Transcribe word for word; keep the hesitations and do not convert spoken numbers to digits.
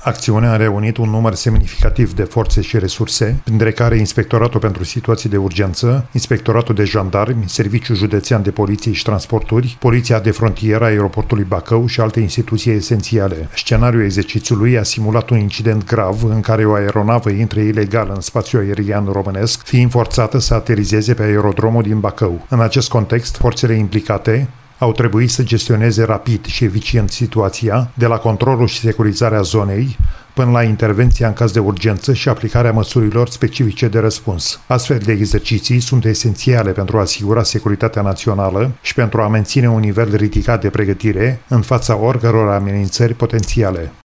Acțiunea a reunit un număr semnificativ de forțe și resurse, printre care Inspectoratul pentru Situații de Urgență, Inspectoratul de Jandarmi, Serviciul Județean de Poliție și Transporturi, Poliția de Frontieră a Aeroportului Bacău și alte instituții esențiale. Scenariul exercițiului a simulat un incident grav în care o aeronavă intră ilegal în spațiul aerian românesc, fiind forțată să aterizeze pe aerodromul din Bacău. În acest context, forțele implicate au trebuit să gestioneze rapid și eficient situația, de la controlul și securizarea zonei, până la intervenția în caz de urgență și aplicarea măsurilor specifice de răspuns. Astfel de exerciții sunt esențiale pentru a asigura securitatea națională și pentru a menține un nivel ridicat de pregătire în fața oricăror amenințări potențiale.